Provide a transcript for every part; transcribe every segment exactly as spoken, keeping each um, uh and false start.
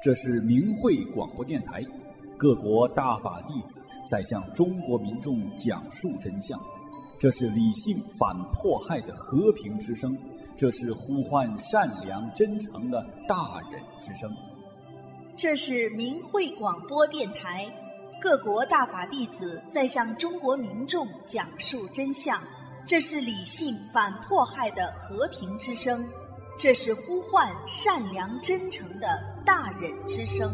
这是明慧广播电台，各国大法弟子在向中国民众讲述真相。这是理性反迫害的和平之声，这是呼唤善良真诚的大忍之声。 这是明慧广播电台，各国大法弟子在向中国民众讲述真相。这是理性反迫害的和平之声，这是呼唤善良真诚的大忍之声。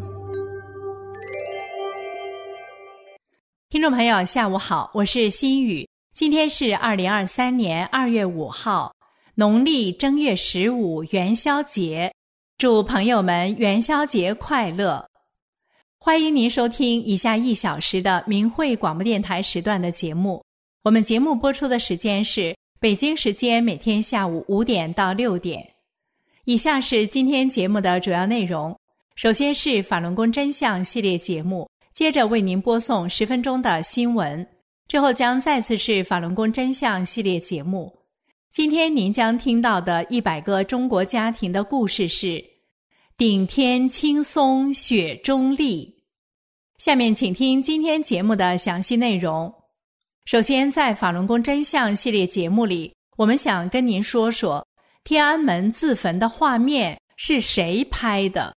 听众朋友下午好，我是心雨。今天是二零二三年二月五号，农历正月十五元宵节，祝朋友们元宵节快乐。欢迎您收听以下一小时的明慧广播电台时段的节目。我们节目播出的时间是北京时间每天下午五点到六点。以下是今天节目的主要内容，首先是法轮功真相系列节目，接着为您播送十分钟的新闻，之后将再次是法轮功真相系列节目。今天您将听到的一百个中国家庭的故事是顶天青松雪中立。下面请听今天节目的详细内容。首先，在法轮功真相系列节目里，我们想跟您说说天安门自焚的画面是谁拍的。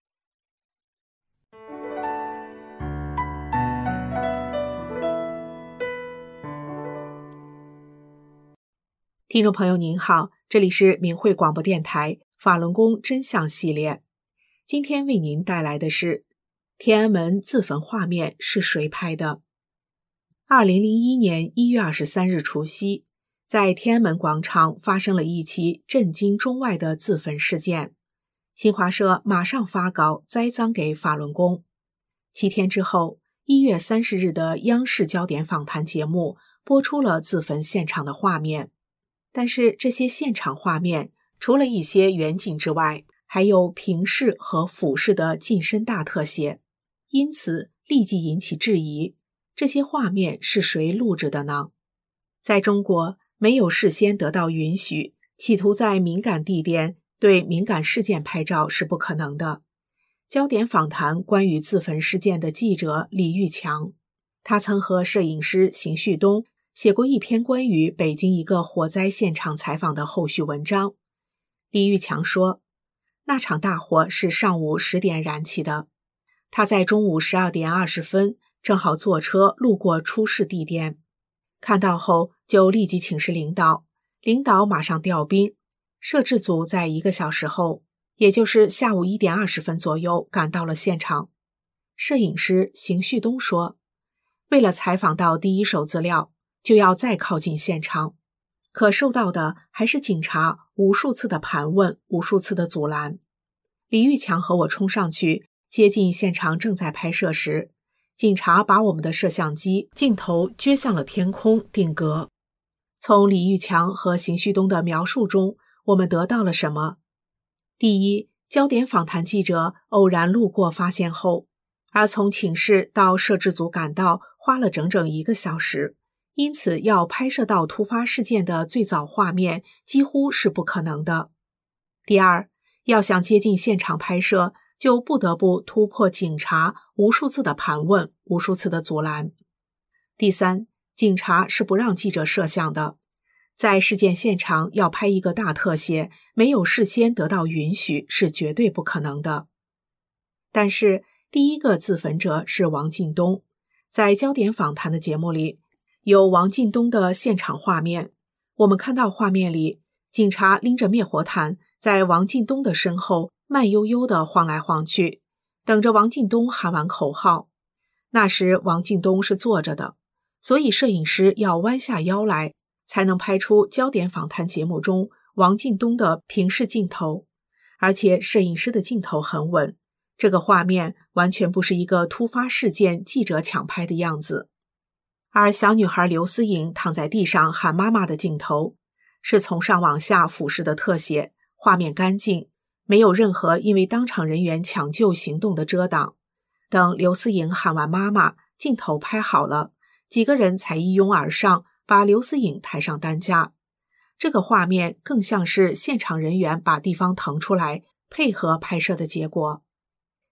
听众朋友您好，这里是明慧广播电台法轮功真相系列。今天为您带来的是天安门自焚画面是谁拍的。二零零一年一月二十三日除夕，在天安门广场发生了一起震惊中外的自焚事件。新华社马上发稿栽赃给法轮功。七天之后，一月三十日的央视焦点访谈节目播出了自焚现场的画面。但是这些现场画面除了一些远景之外，还有平视和俯视的近身大特写，因此立即引起质疑，这些画面是谁录制的呢？在中国，没有事先得到允许，企图在敏感地点对敏感事件拍照是不可能的。焦点访谈关于自焚事件的记者李玉强，他曾和摄影师邢旭东写过一篇关于北京一个火灾现场采访的后续文章。李玉强说，那场大火是上午十点燃起的，他在中午十二点二十分正好坐车路过出事地点，看到后就立即请示领导，领导马上调兵，摄制组在一个小时后，也就是下午一点二十分左右赶到了现场。摄影师邢旭东说，为了采访到第一手资料，就要再靠近现场，可受到的还是警察无数次的盘问，无数次的阻拦。李玉强和我冲上去接近现场，正在拍摄时，警察把我们的摄像机镜头撅向了天空定格。从李玉强和邢旭东的描述中，我们得到了什么？第一，焦点访谈记者偶然路过发现后，而从请示到摄制组赶到花了整整一个小时，因此要拍摄到突发事件的最早画面几乎是不可能的。第二，要想接近现场拍摄，就不得不突破警察无数次的盘问，无数次的阻拦。第三，警察是不让记者摄像的，在事件现场要拍一个大特写，没有事先得到允许是绝对不可能的。但是第一个自焚者是王进东，在焦点访谈的节目里有王进东的现场画面，我们看到画面里，警察拎着灭火毯在王进东的身后慢悠悠地晃来晃去，等着王进东喊完口号。那时王进东是坐着的，所以摄影师要弯下腰来，才能拍出焦点访谈节目中王进东的平视镜头。而且摄影师的镜头很稳，这个画面完全不是一个突发事件记者抢拍的样子。而小女孩刘思颖躺在地上喊妈妈的镜头，是从上往下俯视的特写，画面干净，没有任何因为当场人员抢救行动的遮挡。等刘思颖喊完妈妈，镜头拍好了，几个人才一拥而上，把刘思颖抬上担架。这个画面更像是现场人员把地方腾出来配合拍摄的结果。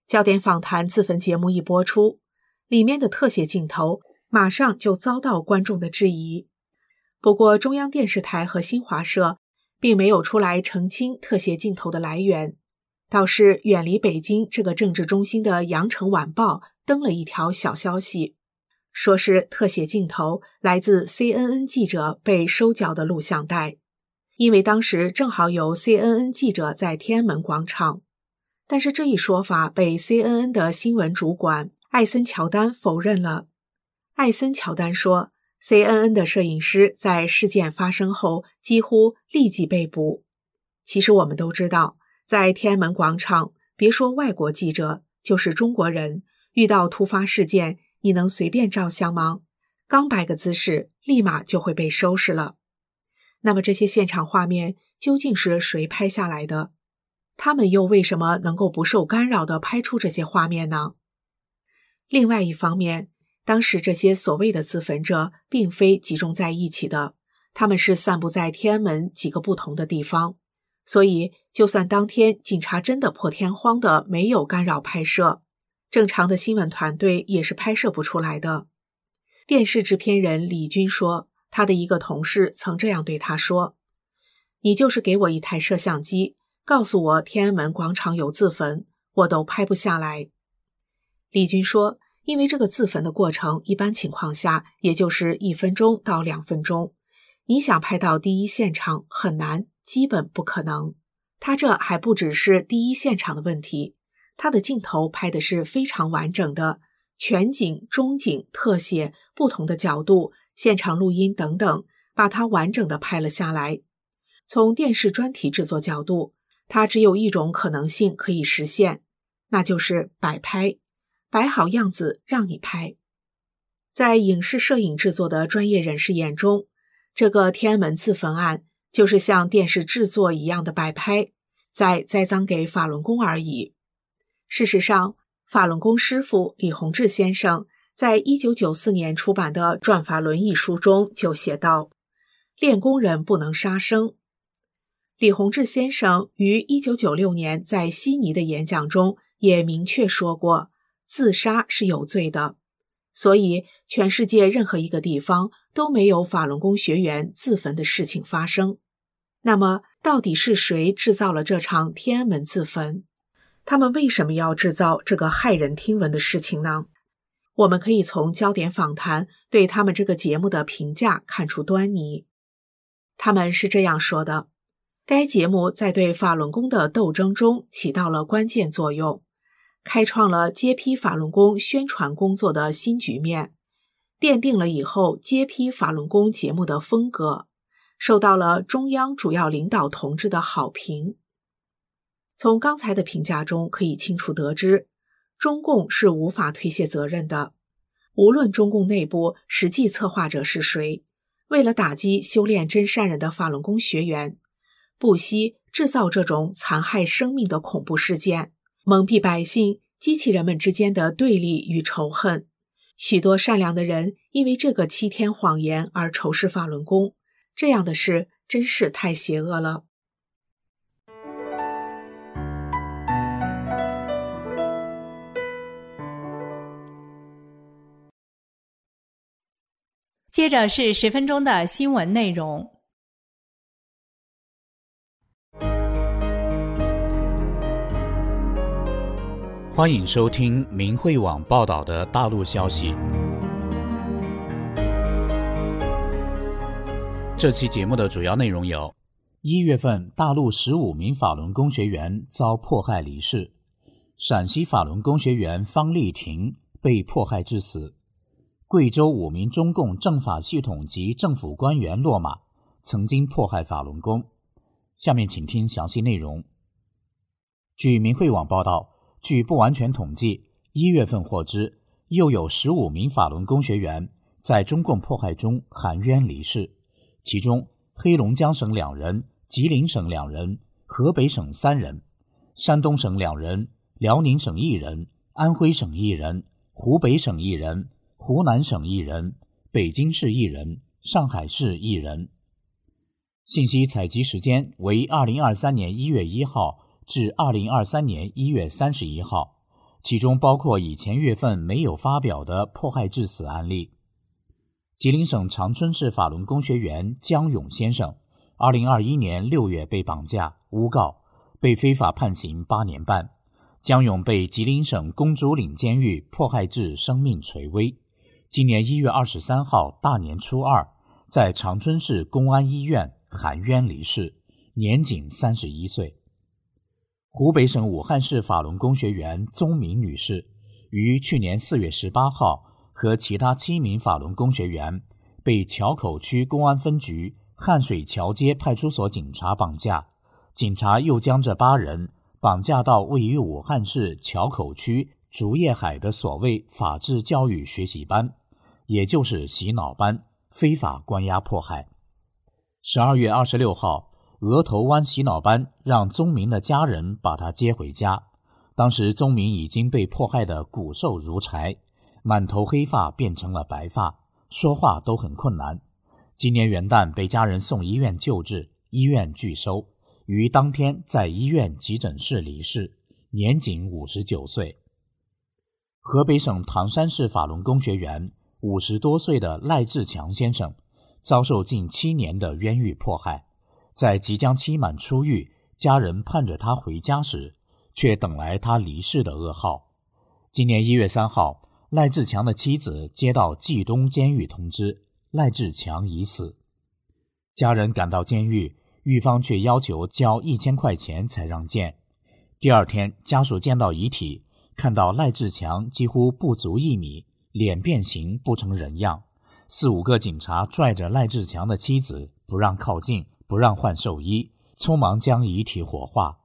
焦点访谈自焚节目一播出，里面的特写镜头马上就遭到观众的质疑。不过中央电视台和新华社并没有出来澄清特写镜头的来源，倒是远离北京这个政治中心的羊城晚报登了一条小消息，说是特写镜头来自 C N N 记者被收缴的录像带，因为当时正好有 C N N 记者在天安门广场。但是这一说法被 C N N 的新闻主管艾森乔丹否认了。艾森乔丹说， C N N 的摄影师在事件发生后几乎立即被捕。其实我们都知道，在天安门广场，别说外国记者，就是中国人，遇到突发事件，你能随便照相吗？刚摆个姿势，立马就会被收拾了。那么这些现场画面究竟是谁拍下来的？他们又为什么能够不受干扰地拍出这些画面呢？另外一方面，当时这些所谓的自焚者并非集中在一起的，他们是散布在天安门几个不同的地方，所以就算当天警察真的破天荒的没有干扰拍摄，正常的新闻团队也是拍摄不出来的。电视制片人李军说，他的一个同事曾这样对他说，你就是给我一台摄像机，告诉我天安门广场有自焚，我都拍不下来。李军说，因为这个自焚的过程一般情况下也就是一分钟到两分钟，你想拍到第一现场很难，基本不可能。他这还不只是第一现场的问题，他的镜头拍的是非常完整的，全景、中景、特写，不同的角度，现场录音等等，把它完整的拍了下来。从电视专题制作角度，它只有一种可能性可以实现，那就是摆拍，摆好样子让你拍。在影视摄影制作的专业人士眼中，这个天安门自焚案就是像电视制作一样的摆拍，再栽赃给法轮功而已。事实上，法轮功师父李洪志先生在一九九四年出版的《转法轮》一书中就写道，练功人不能杀生。李洪志先生于一九九六年在悉尼的演讲中也明确说过，自杀是有罪的，所以全世界任何一个地方都没有法轮功学员自焚的事情发生。那么到底是谁制造了这场天安门自焚？他们为什么要制造这个骇人听闻的事情呢？我们可以从焦点访谈对他们这个节目的评价看出端倪。他们是这样说的，该节目在对法轮功的斗争中起到了关键作用，开创了揭批法轮功宣传工作的新局面，奠定了以后揭批法轮功节目的风格，受到了中央主要领导同志的好评。从刚才的评价中可以清楚得知，中共是无法推卸责任的。无论中共内部实际策划者是谁，为了打击修炼真善人的法轮功学员，不惜制造这种残害生命的恐怖事件，蒙蔽百姓，激起人们之间的对立与仇恨。许多善良的人因为这个欺天谎言而仇视法轮功，这样的事真是太邪恶了。 接着是十分钟的新闻内容。 欢迎收听明慧网报道的大陆消息。这期节目的主要内容有：一月份，大陆十五名法轮功学员遭迫害离世；陕西法轮功学员方丽婷被迫害致死；贵州五名中共政法系统及政府官员落马，曾经迫害法轮功。下面请听详细内容。据明慧网报道，据不完全统计，一月份获知，又有十五名法轮功学员在中共迫害中含冤离世，其中黑龙江省两人，吉林省两人，河北省三人，山东省两人，辽宁省一人，安徽省一人，湖北省一人，湖南省一人，北京市一人，上海市一人。信息采集时间为二零二三年一月一号至二零二三年一月三十一号， 其中包括以前月份没有发表的迫害致死案例。吉林省长春市法轮功学员江勇先生二零二一年六月被绑架诬告，被非法判刑八年半。江勇被吉林省公主岭监狱迫害致生命垂危。今年一月二十三号大年初二，在长春市公安医院含冤离世，年仅三十一岁。湖北省武汉市法轮功学员宗明女士于去年四月十八号和其他七名法轮功学员被桥口区公安分局汉水桥街派出所警察绑架，警察又将这八人绑架到位于武汉市桥口区竹叶海的所谓法治教育学习班，也就是洗脑班，非法关押迫害。十二月二十六号，额头湾洗脑班让宗明的家人把他接回家，当时宗明已经被迫害得骨瘦如柴，满头黑发变成了白发，说话都很困难。今年元旦被家人送医院救治，医院拒收，于当天在医院急诊室离世，年仅五十九岁。河北省唐山市法轮功学员五十多岁的赖志强先生遭受近七年的冤狱迫害，在即将期满出狱，家人盼着他回家时，却等来他离世的噩耗。今年一月三号，赖志强的妻子接到冀东监狱通知，赖志强已死。家人赶到监狱，狱方却要求交一千块钱才让见。第二天，家属见到遗体，看到赖志强几乎不足一米，脸变形不成人样。四五个警察拽着赖志强的妻子，不让靠近，不让换寿衣，匆忙将遗体火化。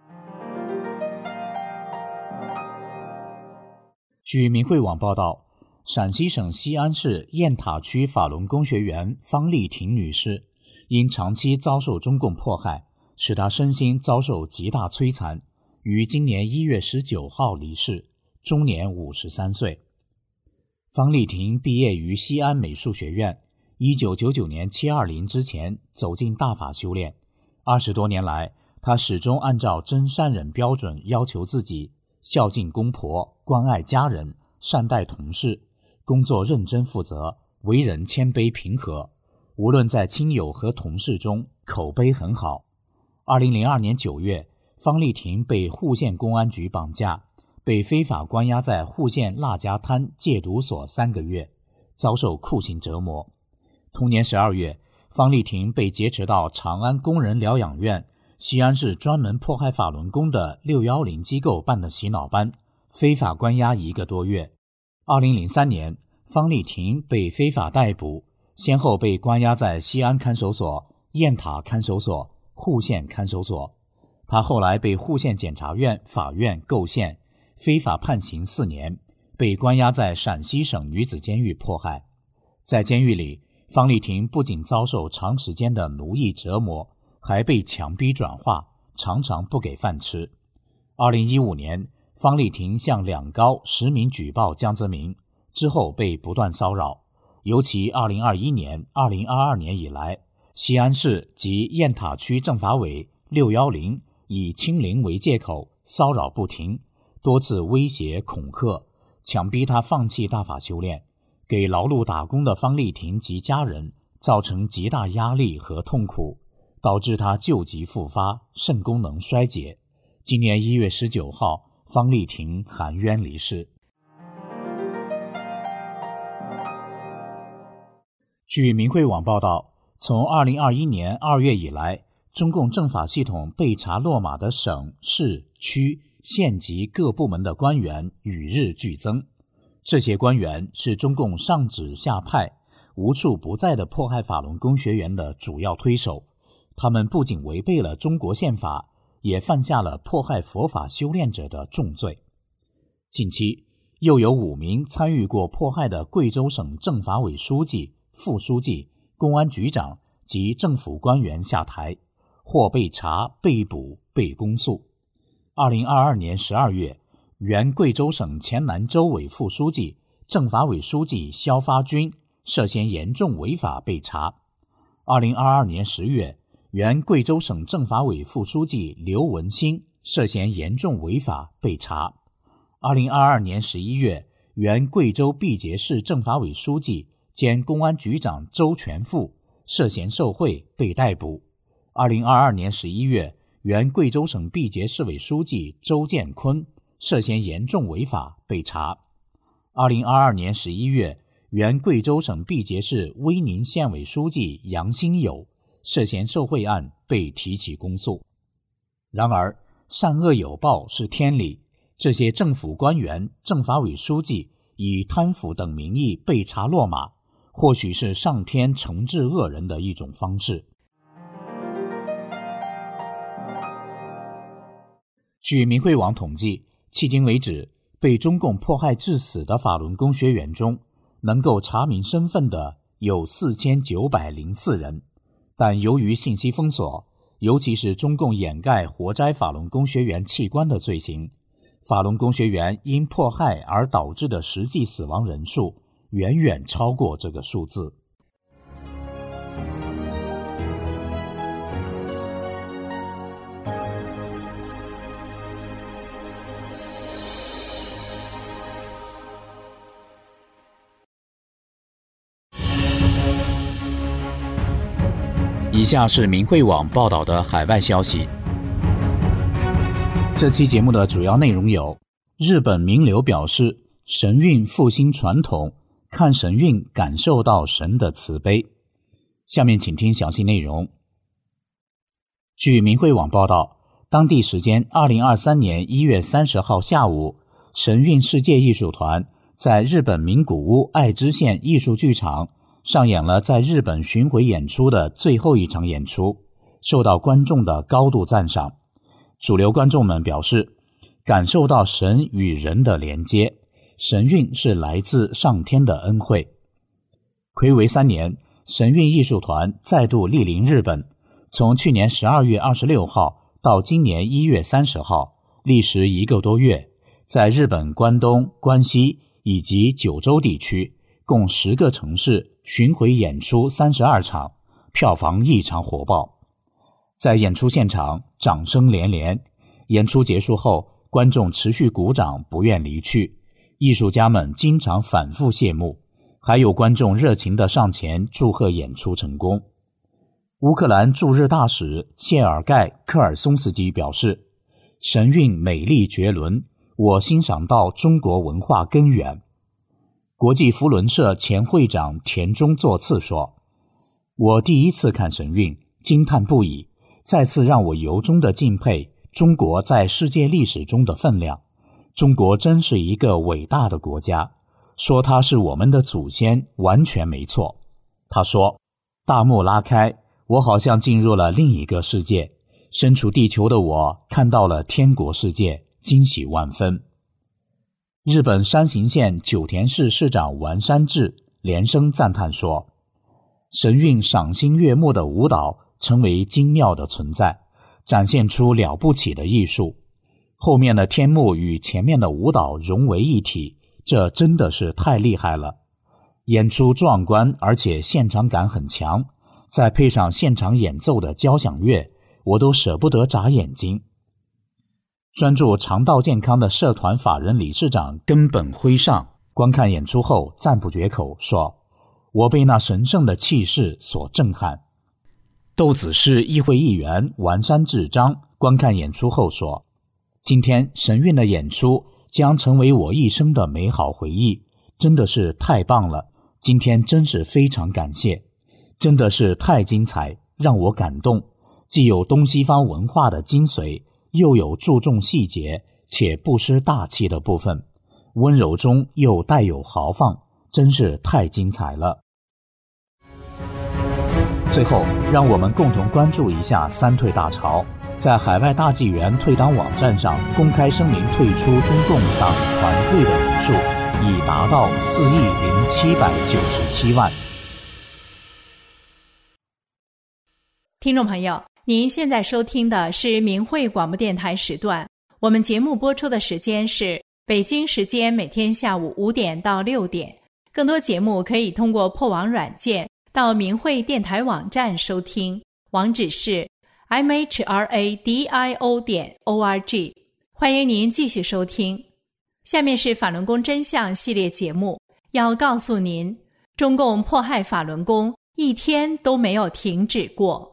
据明慧网报道，陕西省西安市雁塔区法轮功学员方丽婷女士因长期遭受中共迫害，使她身心遭受极大摧残，于今年一月十九号离世，终年五十三岁。方丽婷毕业于西安美术学院，一九九九年七二零之前走进大法修炼。二十多年来，她始终按照真善忍标准要求自己，孝敬公婆，关爱家人，善待同事，工作认真负责，为人谦卑平和，无论在亲友和同事中口碑很好。二零零二年九月，方丽婷被户县公安局绑架，被非法关押在户县腊家滩戒毒所三个月，遭受酷刑折磨。同年十二月，方丽婷被劫持到长安工人疗养院，西安市专门迫害法轮功的六一零机构办的洗脑班，非法关押一个多月。二零零三年，方丽婷被非法逮捕，先后被关押在西安看守所、雁塔看守所、户县看守所。她后来被户县检察院、法院构陷，非法判刑四年，被关押在陕西省女子监狱迫害。在监狱里，方丽婷不仅遭受长时间的奴役折磨，还被强逼转化，常常不给饭吃。二零一五年，方丽婷向两高实名举报江泽民，之后被不断骚扰。尤其二零二一年、二零二二年以来，西安市及雁塔区政法委六一零以清零为借口骚扰不停，多次威胁恐吓，强逼他放弃大法修炼，给劳碌打工的方丽婷及家人造成极大压力和痛苦，导致他旧疾复发，肾功能衰竭。今年一月十九号，方丽婷含冤离世。据明慧网报道，从二零二一年二月以来，中共政法系统被查落马的省、市、区、县级各部门的官员与日俱增。这些官员是中共上指下派、无处不在的迫害法轮功学员的主要推手。他们不仅违背了中国宪法，也犯下了迫害佛法修炼者的重罪。近期，又有五名参与过迫害的贵州省政法委书记、副书记、公安局长及政府官员下台，或被查、被捕、被公诉。二零二二年十二月，原贵州省黔南州委副书记、政法委书记肖发军涉嫌严重违法被查。二零二二年十月，原贵州省政法委副书记刘文新涉嫌严重违法被查。 二零二二年十一月，原贵州毕节市政法委书记兼公安局长周全富涉嫌受贿被逮捕。二零二二年十一月，原贵州省毕节市委书记周建坤涉嫌严重违法被查。二零二二年十一月，原贵州省毕节市威宁县委书记杨新友涉嫌受贿案被提起公诉。然而，善恶有报是天理，这些政府官员、政法委书记以贪腐等名义被查落马，或许是上天惩治恶人的一种方式。据明慧网统计，迄今为止，被中共迫害致死的法轮功学员中，能够查明身份的有四千九百零四人，但由于信息封锁，尤其是中共掩盖活摘法轮功学员器官的罪行，法轮功学员因迫害而导致的实际死亡人数远远超过这个数字。以下是明慧网报道的海外消息。这期节目的主要内容有：日本名流表示神韵复兴传统，看神韵感受到神的慈悲。下面请听详细内容。据明慧网报道，当地时间二零二三年一月三十号下午，神韵世界艺术团在日本名古屋爱知县艺术剧场上演了在日本巡回演出的最后一场演出，受到观众的高度赞赏。主流观众们表示，感受到神与人的连接，神韵是来自上天的恩惠。睽违三年，神韵艺术团再度莅临日本，从去年十二月二十六号到今年一月三十号，历时一个多月，在日本关东、关西以及九州地区共十个城市巡回演出三十二场，票房异常火爆。在演出现场，掌声连连。演出结束后，观众持续鼓掌，不愿离去。艺术家们经常反复谢幕，还有观众热情地上前祝贺演出成功。乌克兰驻日大使谢尔盖·科尔松斯基表示，神韵美丽绝伦，我欣赏到中国文化根源。国际扶轮社前会长田中作次说，我第一次看神韵，惊叹不已，再次让我由衷地敬佩中国在世界历史中的分量。中国真是一个伟大的国家，说它是我们的祖先完全没错。他说，大幕拉开，我好像进入了另一个世界，身处地球的我看到了天国世界，惊喜万分。日本山形县久田市市长丸山智连声赞叹说，神韵赏心悦目的舞蹈成为精妙的存在，展现出了不起的艺术。后面的天幕与前面的舞蹈融为一体，这真的是太厉害了。演出壮观，而且现场感很强，再配上现场演奏的交响乐，我都舍不得眨眼睛。专注肠道健康的社团法人理事长根本辉上观看演出后赞不绝口，说，我被那神圣的气势所震撼。豆子市议会议员丸山智章观看演出后说，今天神韵的演出将成为我一生的美好回忆，真的是太棒了，今天真是非常感谢，真的是太精彩，让我感动，既有东西方文化的精髓，又有注重细节且不失大气的部分，温柔中又带有豪放，真是太精彩了。最后，让我们共同关注一下三退大潮。在海外大纪元退党网站上公开声明退出中共党团队的人数已达到四亿零七百九十七万。 听众朋友，您现在收听的是明慧广播电台时段，我们节目播出的时间是北京时间每天下午五点到六点。更多节目可以通过破网软件到明慧电台网站收听，网址是 m h r a d i o 点 o r g。 欢迎您继续收听。 下面是法轮功真相系列节目，要告诉您，中共迫害法轮功一天都没有停止过。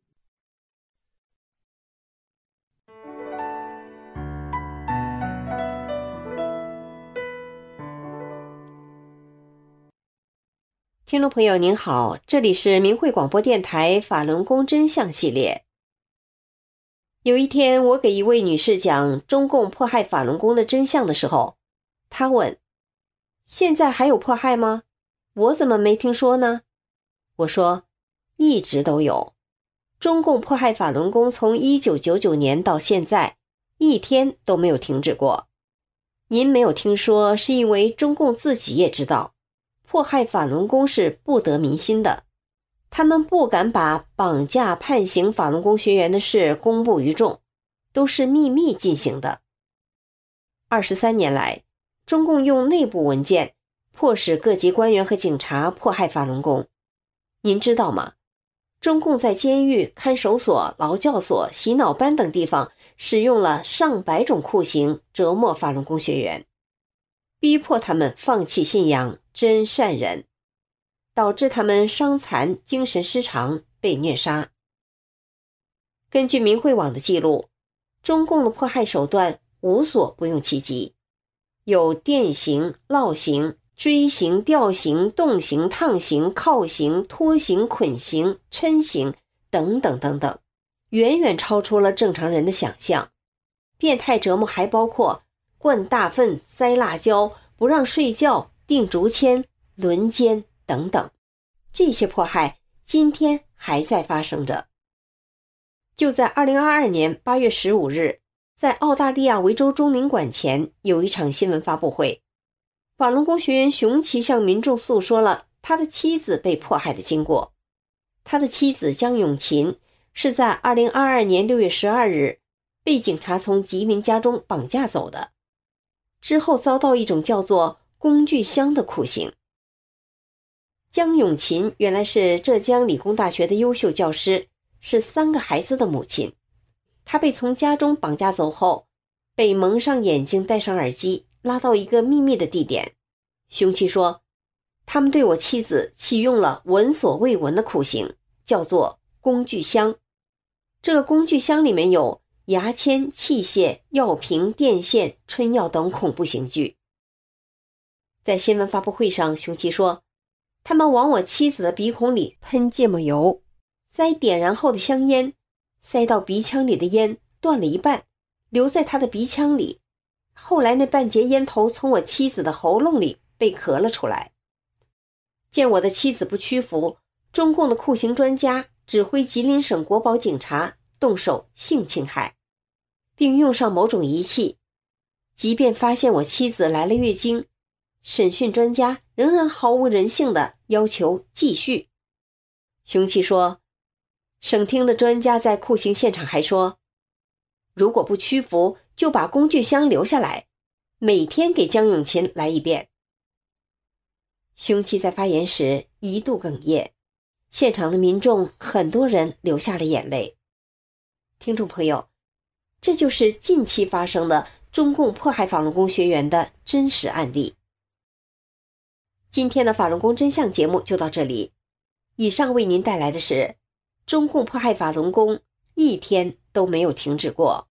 听众朋友您好，这里是明慧广播电台法轮功真相系列。有一天，我给一位女士讲中共迫害法轮功的真相的时候，她问：现在还有迫害吗？我怎么没听说呢？我说，一直都有。中共迫害法轮功从一九九九年到现在，一天都没有停止过。您没有听说，是因为中共自己也知道迫害法轮功是不得民心的，他们不敢把绑架判刑法轮功学员的事公布于众，都是秘密进行的。二十三年来，中共用内部文件迫使各级官员和警察迫害法轮功。您知道吗？中共在监狱、看守所、劳教所、洗脑班等地方使用了上百种酷刑折磨法轮功学员，逼迫他们放弃信仰真善忍，导致他们伤残、精神失常，被虐杀。根据明慧网的记录，中共的迫害手段无所不用其极，有电刑、烙刑、锥刑、吊刑、冻刑、烫刑、铐刑、拖刑、捆刑、抻刑等等等等，远远超出了正常人的想象。变态折磨还包括灌大粪、塞辣椒、不让睡觉、钉竹签、轮奸等等，这些迫害今天还在发生着。就在二零二二年八月十五日，在澳大利亚维州中领馆前有一场新闻发布会，法轮功学员熊奇向民众诉说了他的妻子被迫害的经过。他的妻子江永琴是在二零二二年六月十二日被警察从吉林家中绑架走的，之后遭到一种叫做工具箱的酷刑。江永琴原来是浙江理工大学的优秀教师，是三个孩子的母亲。她被从家中绑架走后，被蒙上眼睛，戴上耳机，拉到一个秘密的地点。凶器说，他们对我妻子启用了闻所未闻的酷刑，叫做工具箱。这个工具箱里面有牙签、器械、药瓶、电线、春药等恐怖刑具。在新闻发布会上，凶器说，他们往我妻子的鼻孔里喷芥末油，塞点燃后的香烟，塞到鼻腔里的烟断了一半，留在他的鼻腔里。后来那半截烟头从我妻子的喉咙里被咳了出来。见我的妻子不屈服，中共的酷刑专家指挥吉林省国保警察动手性侵害，并用上某种仪器。即便发现我妻子来了月经，审讯专家仍然毫无人性地要求继续。凶器说，省厅的专家在酷刑现场还说，如果不屈服，就把工具箱留下来，每天给江永琴来一遍。凶器在发言时一度哽咽，现场的民众很多人流下了眼泪。听众朋友，这就是近期发生的中共迫害法轮功学员的真实案例。今天的法轮功真相节目就到这里，以上为您带来的是中共迫害法轮功一天都没有停止过。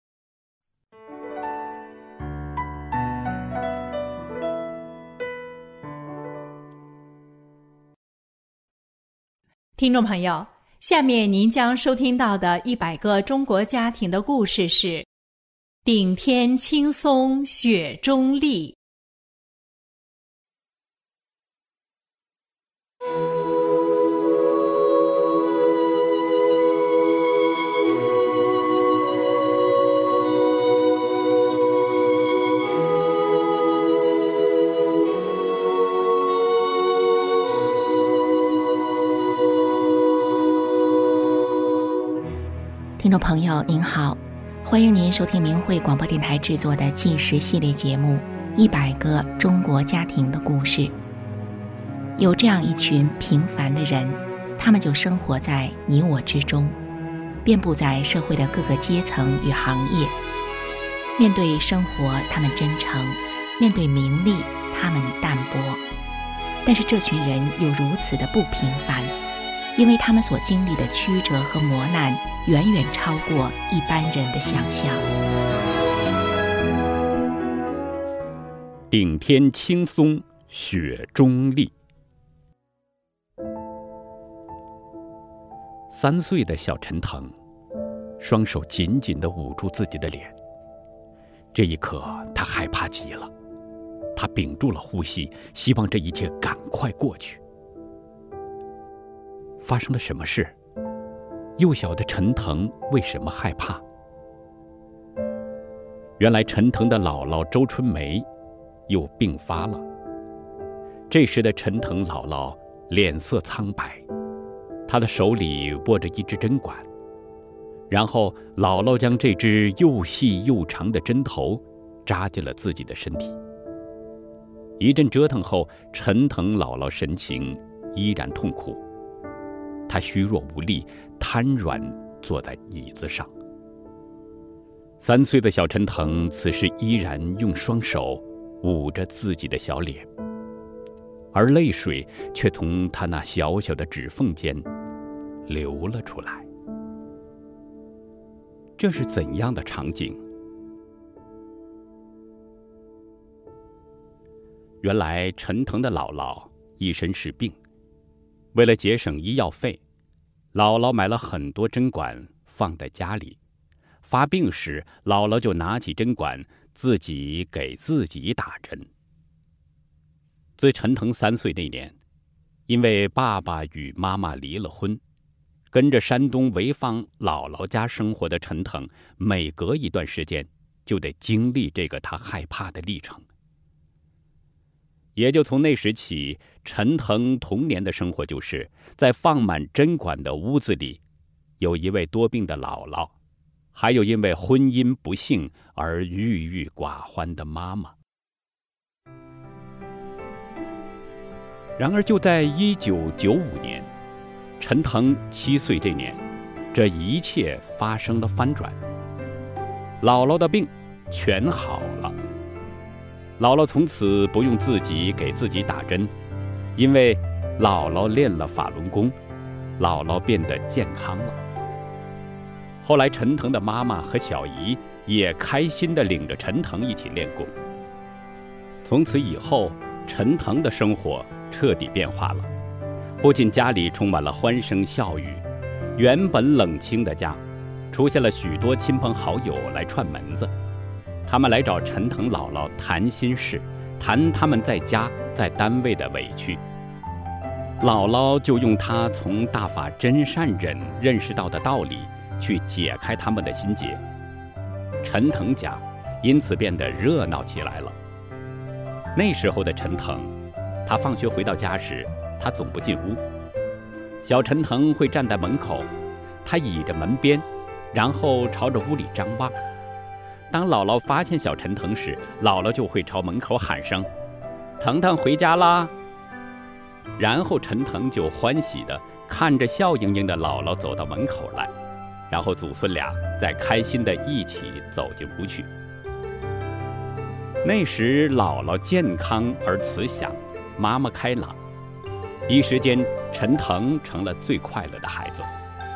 听众朋友，下面您将收听到的一百个中国家庭的故事是顶天青松雪中立。 听众朋友您好，欢迎您收听明慧广播电台制作的纪实系列节目《一百个中国家庭的故事》。有这样一群平凡的人，他们就生活在你我之中，遍布在社会的各个阶层与行业。面对生活，他们真诚； 面对名利，他们淡薄。但是这群人又如此的不平凡，因为他们所经历的曲折和磨难远远超过一般人的想象。 顶天青松，雪中立。三岁的小陈腾，双手紧紧地捂住自己的脸。这一刻，他害怕极了。他屏住了呼吸，希望这一切赶快过去。发生了什么事？幼小的陈腾为什么害怕？原来陈腾的姥姥周春梅又病发了。这时的陈腾姥姥脸色苍白，她的手里握着一支针管，然后姥姥将这支又细又长的针头扎进了自己的身体。一阵折腾后，陈腾姥姥神情依然痛苦，她虚弱无力，瘫软坐在椅子上。三岁的小陈腾此时依然用双手捂着自己的小脸，而泪水却从他那小小的指缝间流了出来。这是怎样的场景？原来陈腾的姥姥一身是病，为了节省医药费，姥姥买了很多针管放在家里。发病时，姥姥就拿起针管自己给自己打针。自陈腾三岁那年，因为爸爸与妈妈离了婚，跟着山东潍坊姥姥家生活的陈腾，每隔一段时间就得经历这个他害怕的历程。也就从那时起，陈腾童年的生活就是在放满针管的屋子里，有一位多病的姥姥，还有因为婚姻不幸而郁郁寡欢的妈妈。然而就在一九九五年，陈腾七岁这年，这一切发生了翻转。姥姥的病全好了，姥姥从此不用自己给自己打针，因为姥姥练了法轮功，姥姥变得健康了。后来陈腾的妈妈和小姨也开心地领着陈腾一起练功。从此以后，陈腾的生活彻底变化了，不仅家里充满了欢声笑语，原本冷清的家出现了许多亲朋好友来串门子。他们来找陈腾姥姥谈心事，谈他们在家在单位的委屈。姥姥就用她从大法真善忍认识到的道理去解开他们的心结。陈腾家因此变得热闹起来了。那时候的陈腾，他放学回到家时，他总不进屋。小陈腾会站在门口，他倚着门边，然后朝着屋里张望。当姥姥发现小陈腾时，姥姥就会朝门口喊声：“腾腾回家啦！”然后陈腾就欢喜地看着笑盈盈的姥姥走到门口来，然后祖孙俩再开心地一起走进屋去。那时姥姥健康而慈祥，妈妈开朗，一时间陈腾成了最快乐的孩子。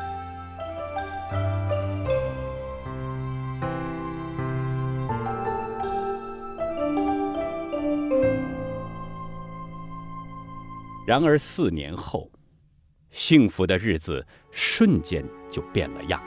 然而四年后，幸福的日子瞬间就变了样。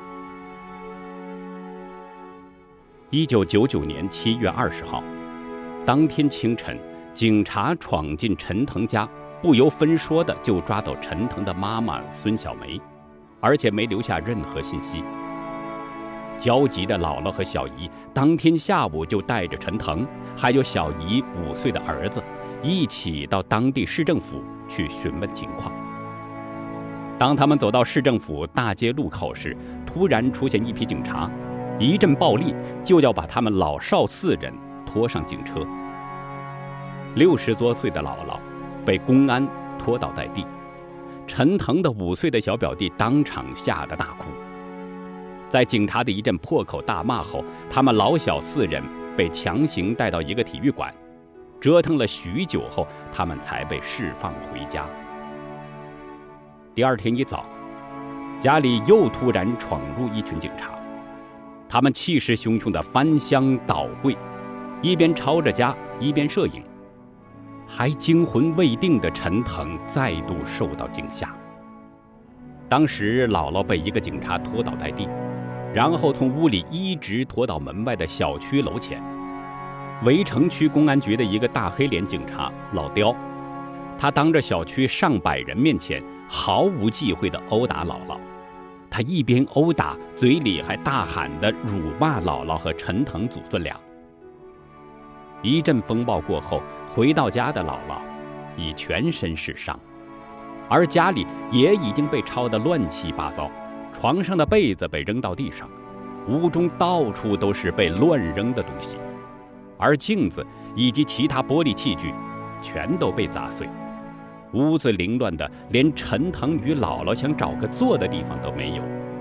一九九九年七月二十号，当天清晨，警察闯进陈腾家，不由分说的就抓走陈腾的妈妈孙小梅，而且没留下任何信息。焦急的姥姥和小姨当天下午就带着陈腾，还有小姨五岁的儿子，一起到当地市政府去询问情况。当他们走到市政府大街路口时，突然出现一批警察，一阵暴力就要把他们老少四人拖上警车。六十多岁的姥姥被公安拖倒在地，陈腾的五岁的小表弟当场吓得大哭。在警察的一阵破口大骂后，他们老小四人被强行带到一个体育馆， 折腾了许久后，他们才被释放回家。第二天一早，家里又突然闯入一群警察，他们气势汹汹地翻箱倒柜，一边抄着家，一边摄影。还惊魂未定的陈腾再度受到惊吓。当时姥姥被一个警察拖倒在地，然后从屋里一直拖到门外的小区楼前。围城区公安局的一个大黑脸警察老刁，他当着小区上百人面前毫无忌讳地殴打姥姥。他一边殴打，嘴里还大喊地辱骂姥姥和陈腾祖孙俩。一阵风暴过后，回到家的姥姥已全身是伤，而家里也已经被抄得乱七八糟，床上的被子被扔到地上，屋中到处都是被乱扔的东西，而镜子以及其他玻璃器具全都被砸碎，屋子凌乱的连陈腾与姥姥想找个坐的地方都没有。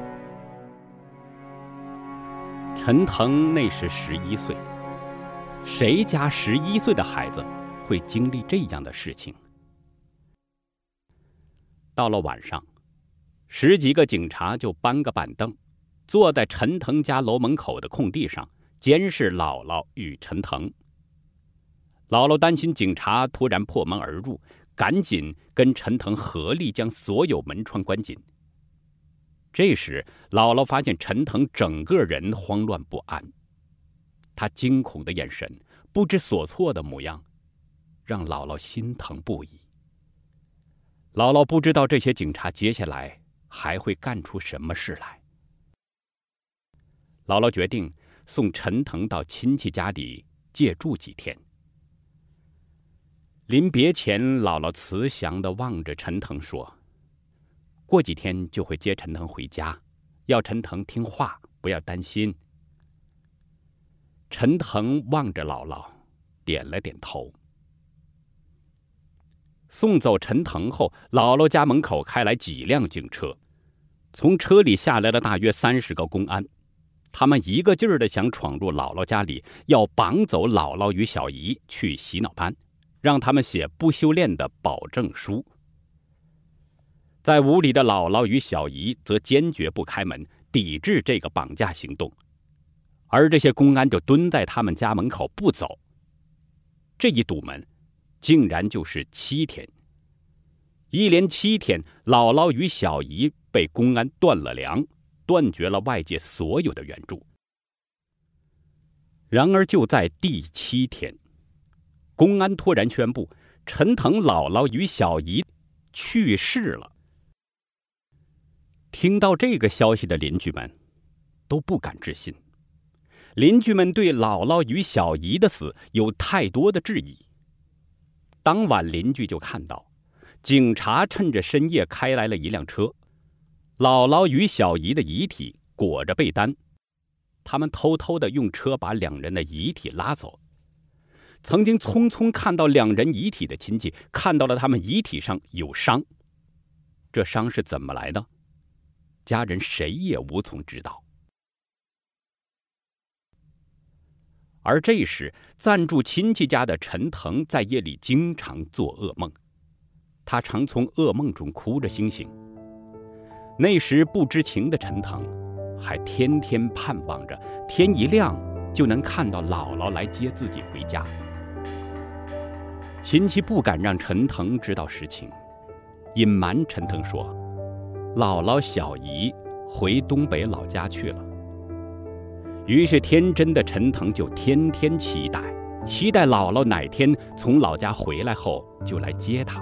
陈腾那时十一岁，谁家十一岁的孩子会经历这样的事情？到了晚上，十几个警察就搬个板凳，坐在陈腾家楼门口的空地上，监视姥姥与陈腾。姥姥担心警察突然破门而入，赶紧跟陈腾合力将所有门窗关紧。这时，姥姥发现陈腾整个人慌乱不安，他惊恐的眼神，不知所措的模样，让姥姥心疼不已。姥姥不知道这些警察接下来还会干出什么事来。姥姥决定送陈腾到亲戚家里借住几天。临别前，姥姥慈祥地望着陈腾说：“过几天就会接陈腾回家，要陈腾听话，不要担心。”陈腾望着姥姥，点了点头。送走陈腾后，姥姥家门口开来几辆警车，从车里下来了大约三十个公安，他们一个劲儿地想闯入姥姥家里，要绑走姥姥与小姨去洗脑班，让他们写不修炼的保证书。在屋里的姥姥与小姨则坚决不开门，抵制这个绑架行动，而这些公安就蹲在他们家门口不走。这一堵门竟然就是七天，一连七天，姥姥与小姨被公安断了粮，断绝了外界所有的援助。然而就在第七天，公安突然宣布陈腾姥姥与小姨去世了。听到这个消息的邻居们都不敢置信，邻居们对姥姥与小姨的死有太多的质疑。当晚邻居就看到警察趁着深夜开来了一辆车，姥姥与小姨的遗体裹着被单，他们偷偷地用车把两人的遗体拉走。曾经匆匆看到两人遗体的亲戚看到了他们遗体上有伤，这伤是怎么来的？家人谁也无从知道。而这时，暂住亲戚家的陈腾在夜里经常做噩梦，他常从噩梦中哭着醒醒。那时不知情的陈腾还天天盼望着天一亮就能看到姥姥来接自己回家。亲戚不敢让陈腾知道实情，隐瞒陈腾说姥姥小姨回东北老家去了。于是天真的陈腾就天天期待期待姥姥哪天从老家回来后就来接他。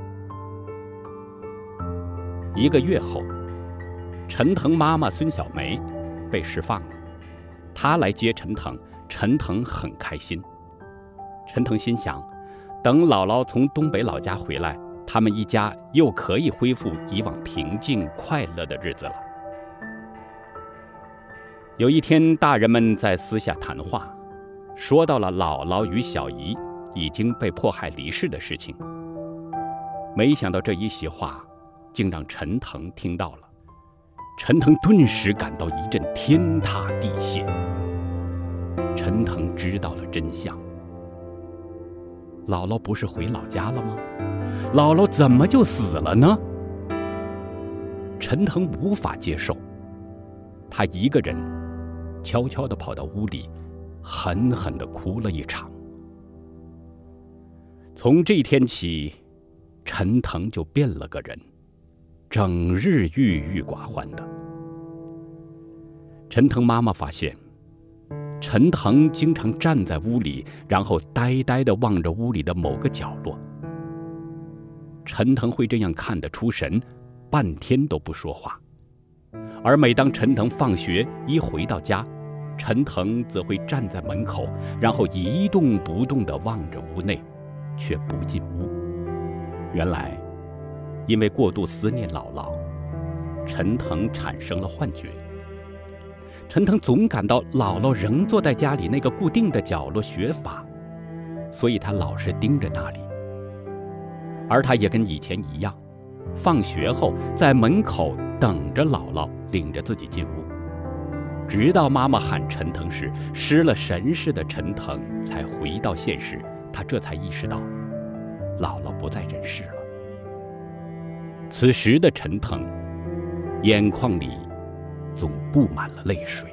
一个月后，陈腾妈妈孙小梅被释放了，她来接陈腾，陈腾很开心。陈腾心想，等姥姥从东北老家回来，他们一家又可以恢复以往平静快乐的日子了。有一天，大人们在私下谈话，说到了姥姥与小姨已经被迫害离世的事情。没想到这一席话竟让陈腾听到了，陈腾顿时感到一阵天塌地陷。陈腾知道了真相， 姥姥不是回老家了吗？姥姥怎么就死了呢？陈腾无法接受，他一个人悄悄地跑到屋里，狠狠地哭了一场。从这天起，陈腾就变了个人，整日郁郁寡欢的。陈腾妈妈发现，陈腾经常站在屋里，然后呆呆地望着屋里的某个角落。陈腾会这样看得出神，半天都不说话。而每当陈腾放学一回到家，陈腾则会站在门口，然后一动不动地望着屋内，却不进屋。原来，因为过度思念姥姥，陈腾产生了幻觉。陈腾总感到姥姥仍坐在家里那个固定的角落学法，所以他老是盯着那里。而他也跟以前一样，放学后在门口等着姥姥领着自己进屋，直到妈妈喊陈腾时，失了神似的陈腾才回到现实。他这才意识到，姥姥不在人世了。此时的陈腾，眼眶里总布满了泪水。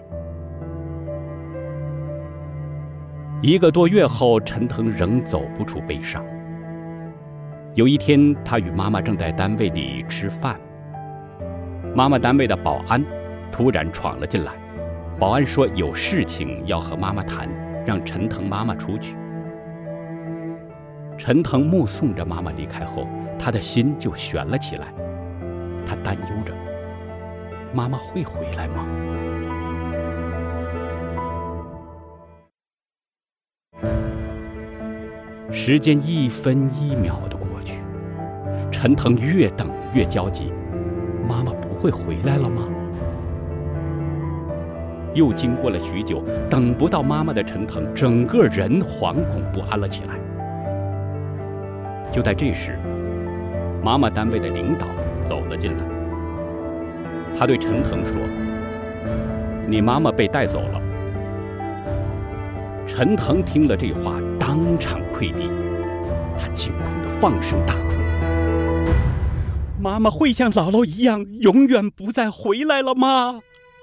一个多月后，陈腾仍走不出悲伤。有一天，他与妈妈正在单位里吃饭，妈妈单位的保安突然闯了进来，保安说有事情要和妈妈谈，让陈腾妈妈出去。陈腾目送着妈妈离开后，他的心就悬了起来，他担忧着，妈妈会回来吗？时间一分一秒的过去，陈腾越等越焦急，妈妈不会回来了吗？又经过了许久，等不到妈妈的陈腾整个人惶恐不安了起来。就在这时，妈妈单位的领导走了进来，他对陈腾说：“你妈妈被带走了。”陈腾听了这话，当场跪地，他惊恐地放声大哭：“妈妈会像姥姥一样，永远不再回来了吗？”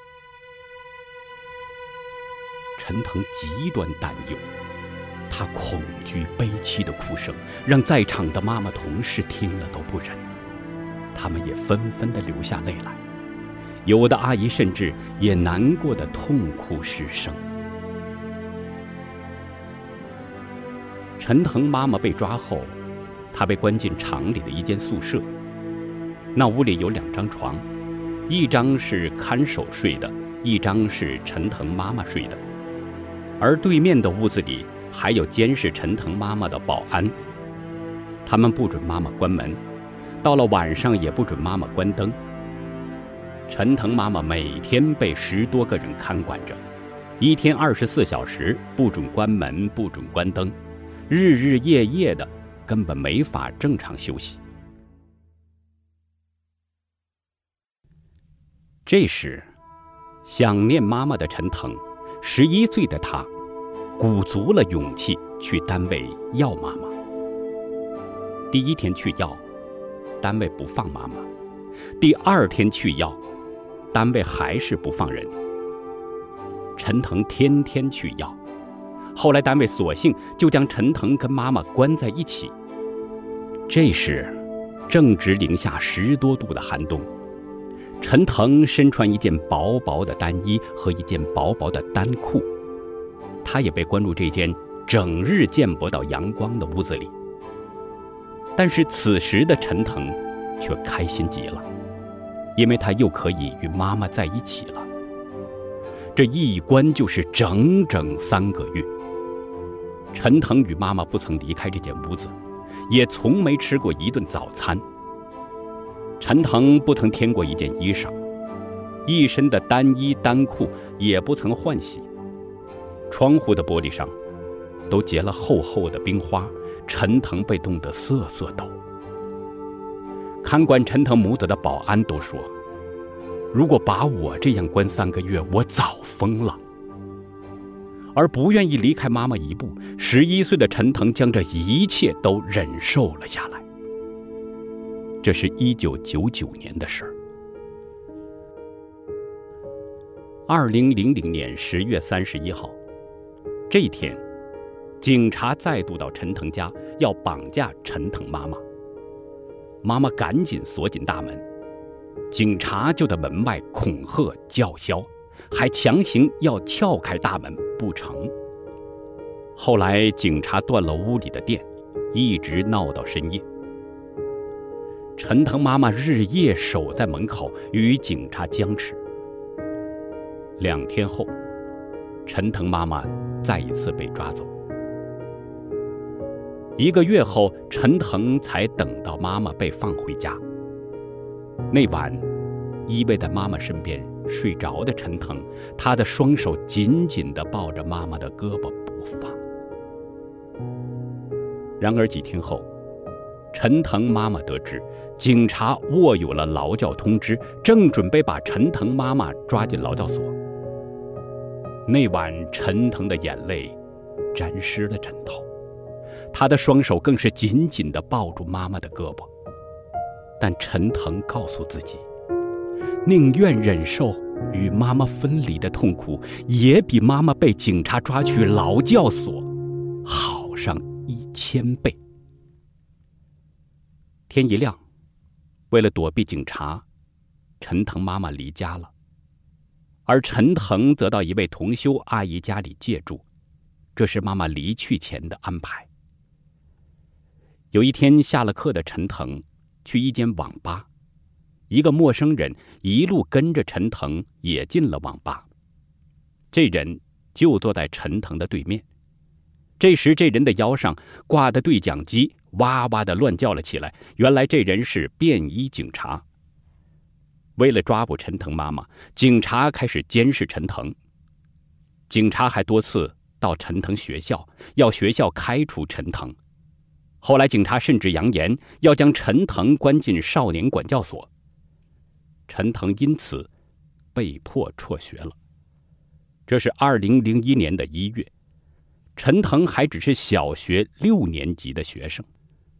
陈腾极端担忧，他恐惧悲戚的哭声让在场的妈妈同事听了都不忍，他们也纷纷地流下泪来，有的阿姨甚至也难过的痛哭失声。陈腾妈妈被抓后，她被关进厂里的一间宿舍，那屋里有两张床，一张是看守睡的，一张是陈腾妈妈睡的，而对面的屋子里还有监视陈腾妈妈的保安，他们不准妈妈关门，到了晚上也不准妈妈关灯。陈腾妈妈每天被十多个人看管着，一天二十四小时，不准关门，不准关灯，日日夜夜的，根本没法正常休息。这时，想念妈妈的陈腾，十一岁的他鼓足了勇气去单位要妈妈。第一天去要，单位不放妈妈；第二天去要，单位还是不放人。陈腾天天去要，后来单位索性就将陈腾跟妈妈关在一起。这时正值零下十多度的寒冬，陈腾身穿一件薄薄的单衣和一件薄薄的单裤，他也被关入这间整日见不到阳光的屋子里。但是此时的陈腾却开心极了，因为他又可以与妈妈在一起了。这一关就是整整三个月，陈腾与妈妈不曾离开这间屋子，也从没吃过一顿早餐。陈腾不曾添过一件衣裳，一身的单衣单裤也不曾换洗。窗户的玻璃上都结了厚厚的冰花，陈腾被冻得瑟瑟抖。看管陈腾母子的保安都说，如果把我这样关三个月，我早疯了。 而不愿意离开妈妈一步。十一岁的陈腾将这一切都忍受了下来。这是一九九九年的事儿。二零零零年十月三十一号，这一天，警察再度到陈腾家要绑架陈腾妈妈。妈妈赶紧锁紧大门，警察就在门外恐吓叫嚣，还强行要撬开大门不成。后来警察断了屋里的电，一直闹到深夜。陈腾妈妈日夜守在门口与警察僵持。两天后，陈腾妈妈再一次被抓走。一个月后，陈腾才等到妈妈被放回家。那晚，依偎在妈妈身边睡着的陈腾，他的双手紧紧地抱着妈妈的胳膊不放。然而几天后，陈腾妈妈得知警察握有了劳教通知，正准备把陈腾妈妈抓进劳教所。那晚，陈腾的眼泪沾湿了枕头，他的双手更是紧紧地抱住妈妈的胳膊。但陈腾告诉自己，宁愿忍受与妈妈分离的痛苦，也比妈妈被警察抓去劳教所好上一千倍。天一亮，为了躲避警察，陈腾妈妈离家了，而陈腾则到一位同修阿姨家里借住，这是妈妈离去前的安排。有一天下了课的陈腾去一间网吧，一个陌生人一路跟着陈腾也进了网吧。这人就坐在陈腾的对面。这时这人的腰上挂的对讲机哇哇地乱叫了起来，原来这人是便衣警察。为了抓捕陈腾妈妈，警察开始监视陈腾。警察还多次到陈腾学校，要学校开除陈腾。后来警察甚至扬言要将陈腾关进少年管教所。陈腾因此被迫辍学了。这是二零零一年的一月，陈腾还只是小学六年级的学生。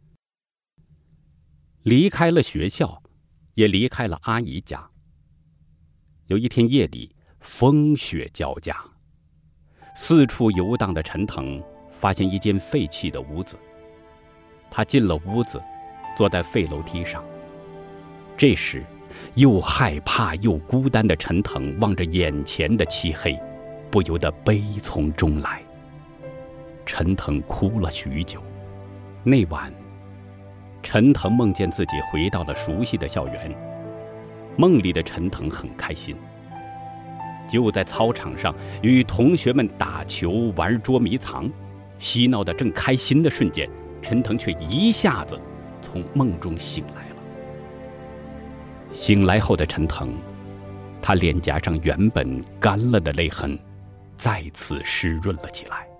离开了学校，也离开了阿姨家。有一天夜里，风雪交加，四处游荡的陈腾发现一间废弃的屋子。他进了屋子，坐在废楼梯上。这时，又害怕又孤单的陈腾望着眼前的漆黑，不由得悲从中来。陈腾哭了许久。那晚，陈腾梦见自己回到了熟悉的校园。梦里的陈腾很开心，就在操场上与同学们打球玩捉迷藏，嬉闹得正开心的瞬间，陈腾却一下子从梦中醒来了。醒来后的陈腾，他脸颊上原本干了的泪痕再次湿润了起来。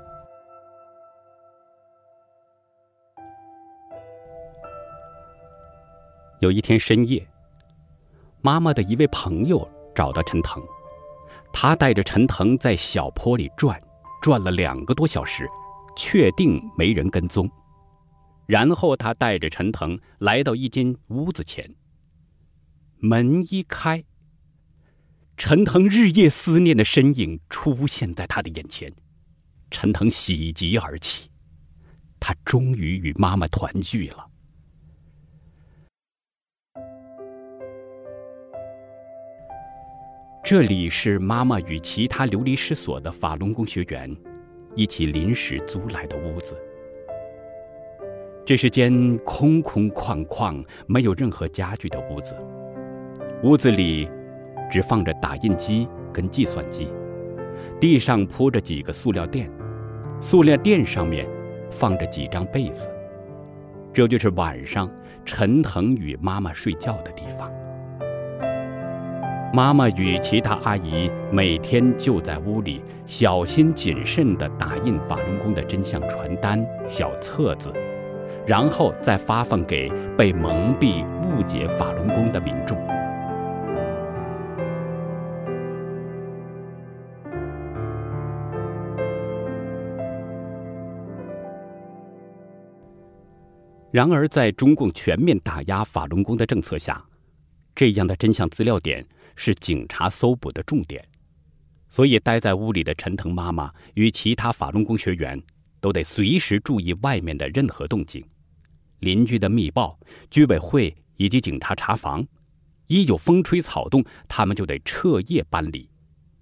有一天深夜，妈妈的一位朋友找到陈腾，他带着陈腾在小坡里转，转了两个多小时，确定没人跟踪。然后他带着陈腾来到一间屋子前，门一开，陈腾日夜思念的身影出现在他的眼前。陈腾喜极而泣，他终于与妈妈团聚了。这里是妈妈与其他流离失所的法轮功学员一起临时租来的屋子。这是间空空旷旷、没有任何家具的屋子。屋子里只放着打印机跟计算机，地上铺着几个塑料垫，塑料垫上面放着几张被子。这就是晚上陈腾与妈妈睡觉的地方。妈妈与其他阿姨每天就在屋里小心谨慎地打印法轮功的真相传单、小册子，然后再发放给被蒙蔽、误解法轮功的民众。 然而在中共全面打压法轮功的政策下，这样的真相资料点是警察搜捕的重点，所以待在屋里的陈腾妈妈与其他法轮功学员都得随时注意外面的任何动静，邻居的密报、居委会以及警察查房，一有风吹草动，他们就得彻夜搬离。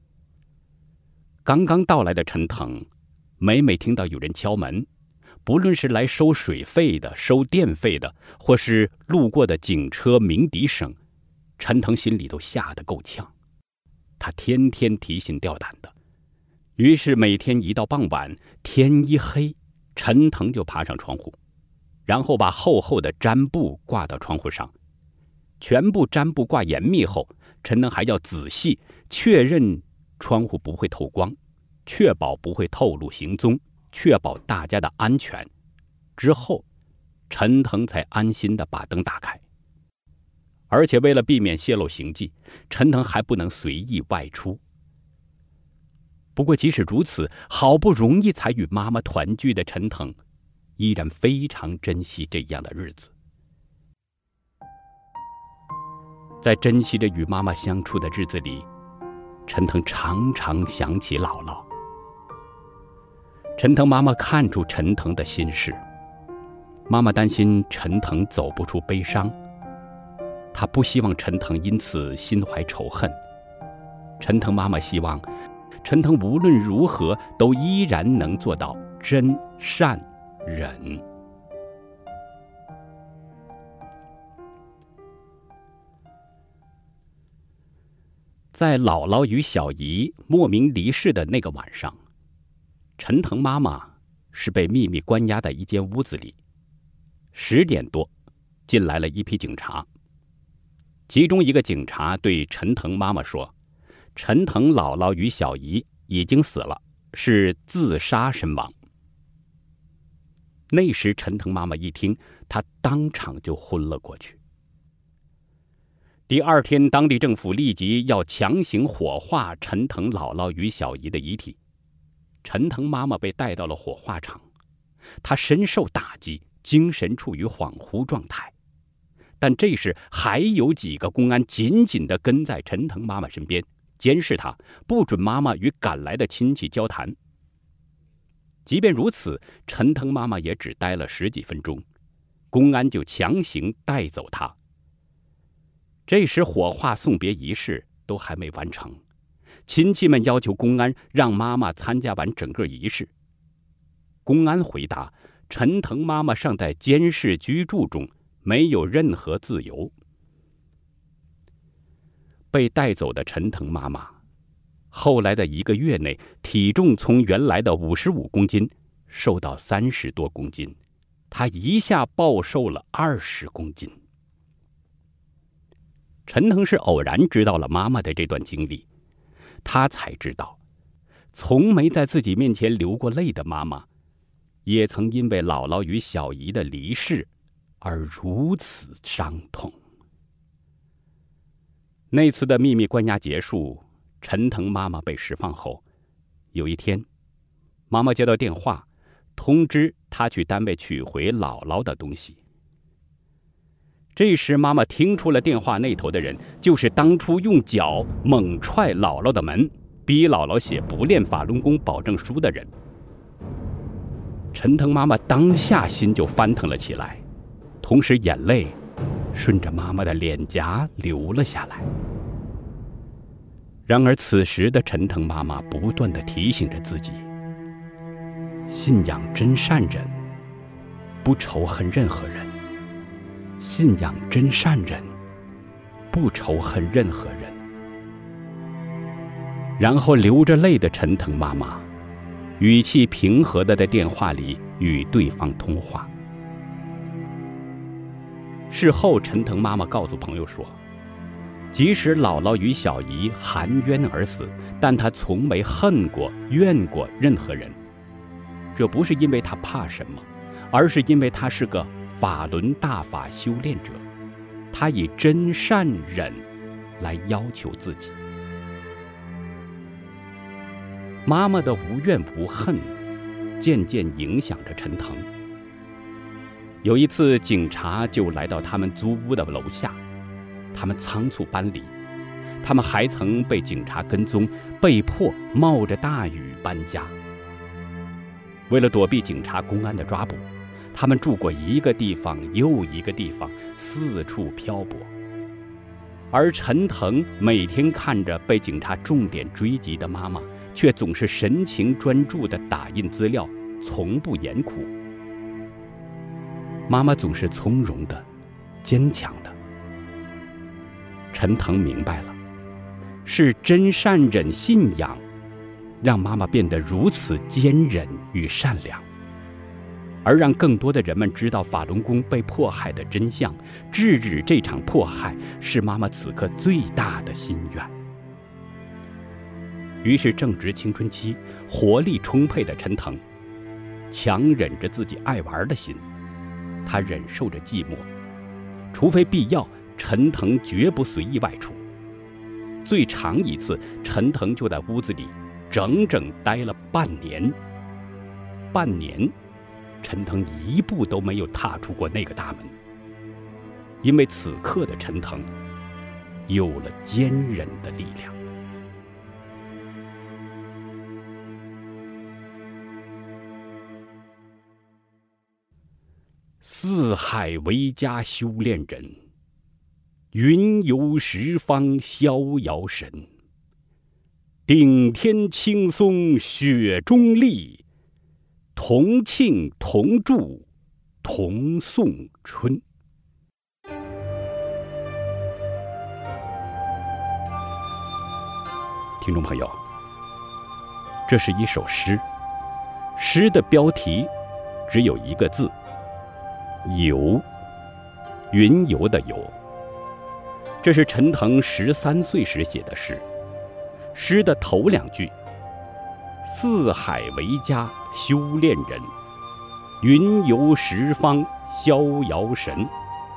刚刚到来的陈腾，每每听到有人敲门，不论是来收水费的、收电费的，或是路过的警车鸣笛声，陈腾心里都吓得够呛。他天天提心吊胆的，于是每天一到傍晚，天一黑，陈腾就爬上窗户，然后把厚厚的毡布挂到窗户上。全部毡布挂严密后，陈腾还要仔细确认窗户不会透光，确保不会透露行踪，确保大家的安全。之后，陈腾才安心地把灯打开。而且为了避免泄露行迹，陈腾还不能随意外出。不过即使如此，好不容易才与妈妈团聚的陈腾，依然非常珍惜这样的日子。在珍惜着与妈妈相处的日子里，陈腾常常想起姥姥。陈腾妈妈看出陈腾的心事，妈妈担心陈腾走不出悲伤，她不希望陈腾因此心怀仇恨。陈腾妈妈希望陈腾无论如何都依然能做到真、善、忍。在姥姥与小姨莫名离世的那个晚上，陈腾妈妈是被秘密关押在一间屋子里。十点多，进来了一批警察。其中一个警察对陈腾妈妈说：“陈腾姥姥与小姨已经死了，是自杀身亡。”那时陈腾妈妈一听，她当场就昏了过去。第二天，当地政府立即要强行火化陈腾姥姥与小姨的遗体。陈腾妈妈被带到了火化场，她深受打击，精神处于恍惚状态。但这时还有几个公安紧紧地跟在陈腾妈妈身边，监视她，不准妈妈与赶来的亲戚交谈。即便如此，陈腾妈妈也只待了十几分钟，公安就强行带走她。这时火化送别仪式都还没完成，亲戚们要求公安让妈妈参加完整个仪式。公安回答，陈腾妈妈尚在监视居住中，没有任何自由。被带走的陈腾妈妈，后来的一个月内，体重从原来的五十五公斤瘦到三十多公斤，她一下暴瘦了二十公斤。陈腾是偶然知道了妈妈的这段经历，他才知道，从没在自己面前流过泪的妈妈，也曾因为姥姥与小姨的离世而如此伤痛。那次的秘密关押结束，陈腾妈妈被释放后，有一天，妈妈接到电话，通知她去单位取回姥姥的东西。这时妈妈听出了电话那头的人就是当初用脚猛踹姥姥的门，逼姥姥写不练法轮功保证书的人。陈腾妈妈当下心就翻腾了起来，同时眼泪顺着妈妈的脸颊流了下来。然而此时的陈腾妈妈不断地提醒着自己，信仰真善忍，不仇恨任何人，信仰真善忍，不仇恨任何人。然后流着泪的陈腾妈妈语气平和地在电话里与对方通话。事后陈腾妈妈告诉朋友说，即使姥姥与小姨含冤而死，但她从没恨过怨过任何人。这不是因为她怕什么，而是因为她是个法轮大法修炼者，她以真善忍来要求自己。妈妈的无怨无恨渐渐影响着陈腾。 有一次，警察就来到他们租屋的楼下，他们仓促搬离。他们还曾被警察跟踪，被迫冒着大雨搬家。为了躲避警察公安的抓捕，他们住过一个地方又一个地方，四处漂泊。而陈腾每天看着被警察重点追击的妈妈，却总是神情专注地打印资料，从不言哭。妈妈总是从容的、坚强的。陈腾明白了，是真善忍信仰让妈妈变得如此坚忍与善良，而让更多的人们知道法轮功被迫害的真相，制止这场迫害，是妈妈此刻最大的心愿。于是正值青春期，活力充沛的陈腾强忍着自己爱玩的心，他忍受着寂寞，除非必要，陈腾绝不随意外出。最长一次，陈腾就在屋子里整整待了半年。半年，陈腾一步都没有踏出过那个大门，因为此刻的陈腾有了坚韧的力量。四海为家修炼人，云游十方逍遥神。顶天青松雪中立，同庆同祝同颂春。听众朋友，这是一首诗，诗的标题只有一个字：游，云游的游。这是陈腾十三岁时写的诗。诗的头两句：四海为家修炼人，云游十方逍遥神。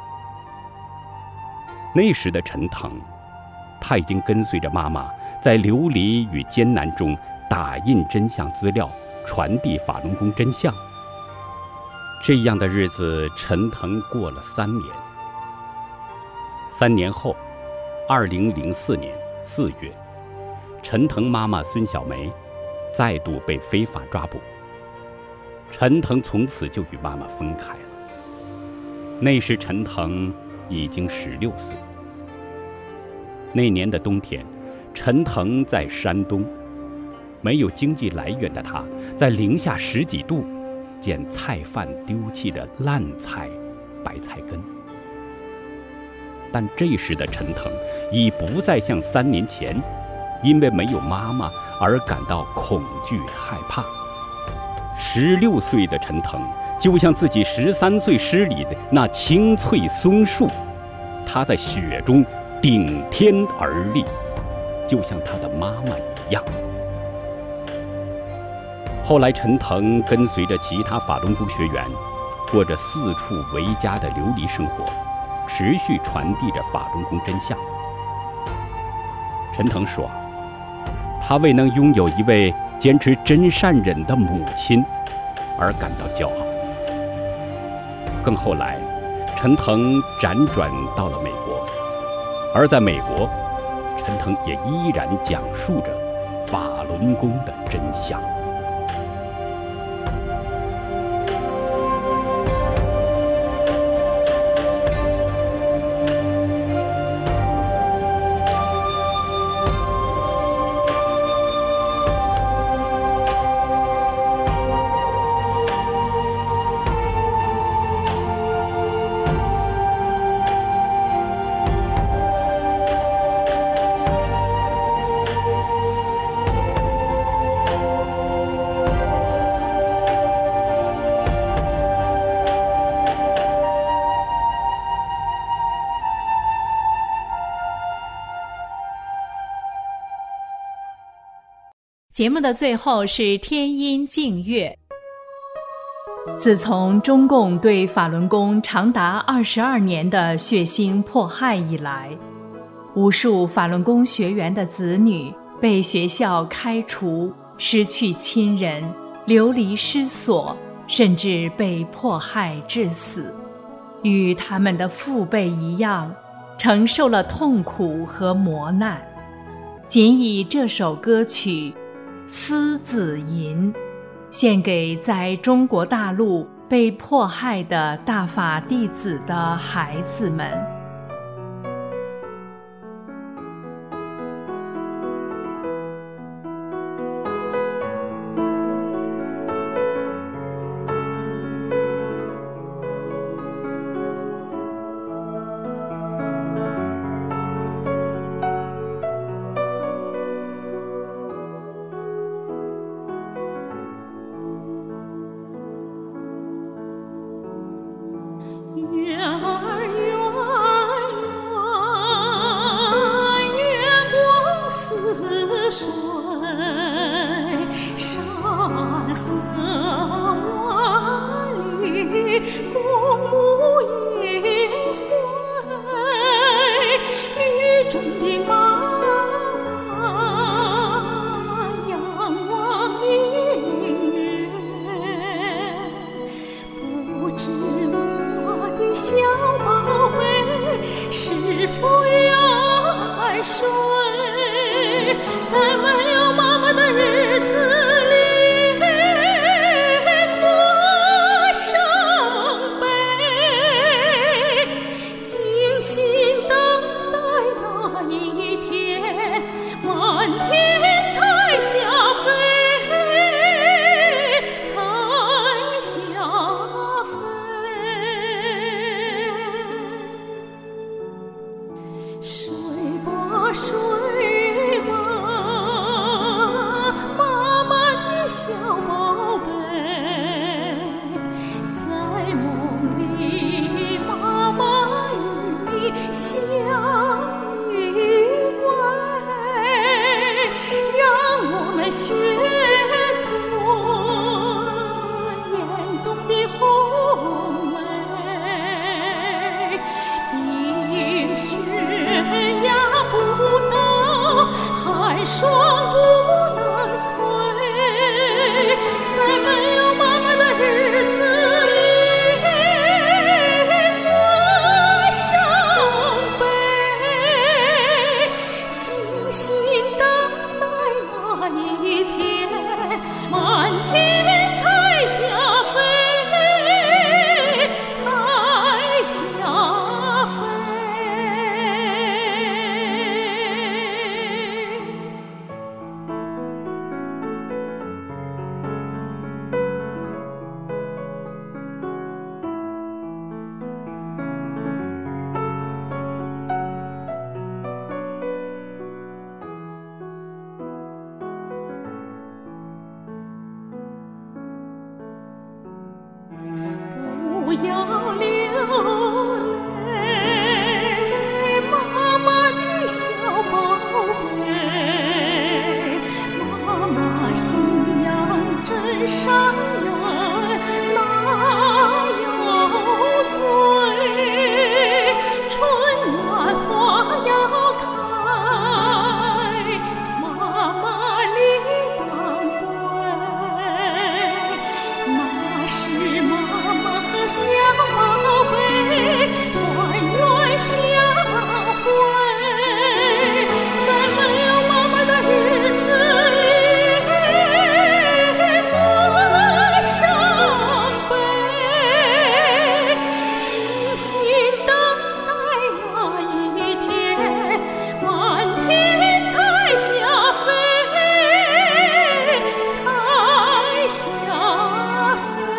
那时的陈腾，他已经跟随着妈妈在流离与艰难中打印真相资料，传递法轮功真相。这样的日子，陈腾过了三年。三年后，二零零四年四月，陈腾妈妈孙小梅再度被非法抓捕。陈腾从此就与妈妈分开了。那时陈腾已经十六岁。那年的冬天，陈腾在山东，没有经济来源的他，在零下十几度捡菜贩丢弃的烂菜、白菜根。但这时的陈腾已不再像三年前因为没有妈妈而感到恐惧害怕。十六岁的陈腾就像自己十三岁诗里的那青翠松树，他在雪中顶天而立，就像他的妈妈一样。后来陈腾跟随着其他法轮功学员，过着四处为家的流离生活，持续传递着法轮功真相。陈腾说，他为能拥有一位坚持真善忍的母亲而感到骄傲。更后来，陈腾辗转到了美国，而在美国，陈腾也依然讲述着法轮功的真相。 节目的最后是天音净月。自从中共对法轮功长达二十二年的血腥迫害以来，无数法轮功学员的子女被学校开除，失去亲人，流离失所，甚至被迫害致死。 与他们的父辈一样，承受了痛苦和磨难。仅以这首歌曲《思子吟》，献给在中国大陆被迫害的大法弟子的孩子们。 远儿远远，月光似水，山河万里，公母迎回，雨中的妈妈仰望明月，不知小宝贝是否要爱谁？在没有妈妈的日子里，我伤悲，静心等待那一天，满天彩霞飞，彩霞飞。睡吧睡吧，妈妈的小宝贝，在梦里妈妈与你相依偎，让我们学做眼动的红梅，冰雪压不倒，寒霜不能摧，在没有妈妈的日子里，我伤悲，静心等待那一天，满天彩霞飞，彩霞飞。不要流泪，妈妈的小宝贝，妈妈信仰真善人，哪有罪？春暖花要开，妈妈理当归，那是妈妈和小宝贝团圆相会，在没有妈妈的日子里，我伤悲，静心等待那一天，满天彩霞飞，彩霞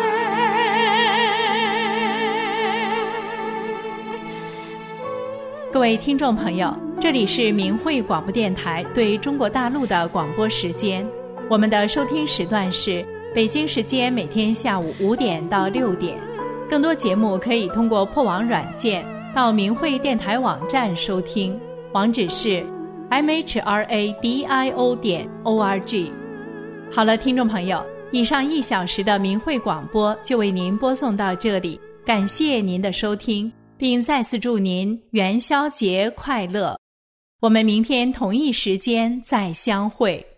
各位听众朋友，这里是明慧广播电台对中国大陆的广播时间。我们的收听时段是北京时间每天下午五点到六点。更多节目可以通过破网软件到明慧电台网站收听，网址是 m h r a d i o 点 o r g。好了，听众朋友，以上一小时的明慧广播就为您播送到这里，感谢您的收听，并再次祝您元宵节快乐。我们明天同一时间再相会。